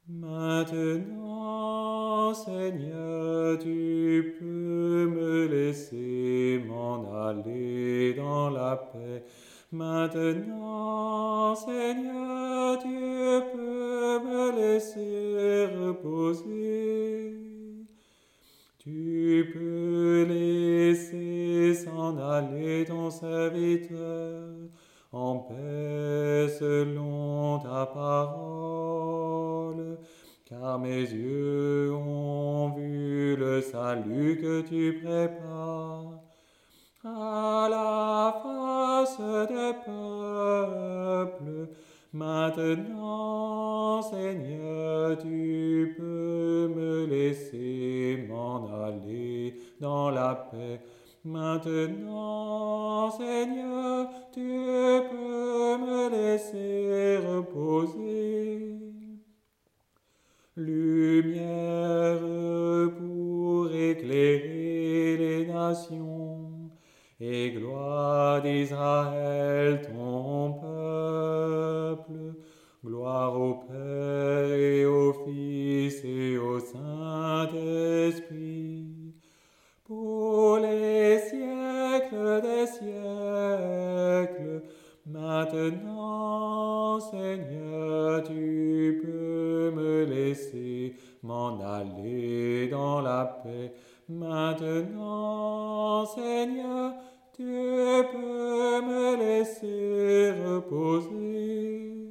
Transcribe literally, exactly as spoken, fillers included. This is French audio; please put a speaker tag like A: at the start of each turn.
A: Maintenant, Seigneur, tu peux me laisser m'en aller dans la paix. Maintenant, Seigneur, tu peux me laisser reposer. Tu peux laisser s'en aller ton serviteur en paix selon ta parole, car mes yeux ont vu le salut que tu prépares à la face des peuples. Maintenant, Seigneur, tu peux me laisser m'en aller dans la paix. Maintenant, Seigneur, tu peux me laisser reposer. Lumière pour éclairer les nations, et gloire d'Israël ton peuple. Gloire au Père et au Fils et au Saint-Esprit, pour les siècles des siècles. Maintenant, Seigneur, tu peux me laisser m'en aller dans la paix. Maintenant, Seigneur, tu peux me laisser reposer.